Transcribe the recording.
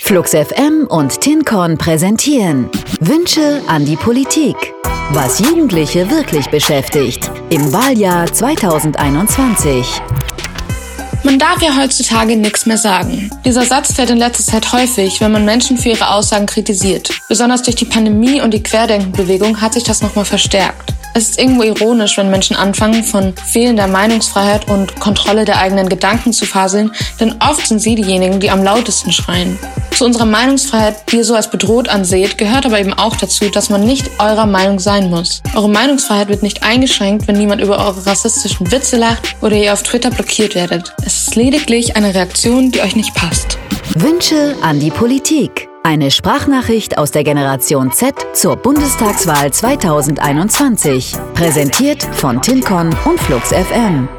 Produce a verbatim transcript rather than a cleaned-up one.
Flux F M und TinCon präsentieren Wünsche an die Politik. Was Jugendliche wirklich beschäftigt im Wahljahr zweitausendeinundzwanzig. Man darf ja heutzutage nichts mehr sagen. Dieser Satz fällt in letzter Zeit häufig, wenn man Menschen für ihre Aussagen kritisiert. Besonders durch die Pandemie und die Querdenkenbewegung hat sich das nochmal verstärkt. Es ist irgendwo ironisch, wenn Menschen anfangen, von fehlender Meinungsfreiheit und Kontrolle der eigenen Gedanken zu faseln, denn oft sind sie diejenigen, die am lautesten schreien. Zu unserer Meinungsfreiheit, die ihr so als bedroht anseht, gehört aber eben auch dazu, dass man nicht eurer Meinung sein muss. Eure Meinungsfreiheit wird nicht eingeschränkt, wenn niemand über eure rassistischen Witze lacht oder ihr auf Twitter blockiert werdet. Es ist lediglich eine Reaktion, die euch nicht passt. Wünsche an die Politik. Eine Sprachnachricht aus der Generation Z zur Bundestagswahl zweitausendeinundzwanzig. Präsentiert von TinCon und Flux F M.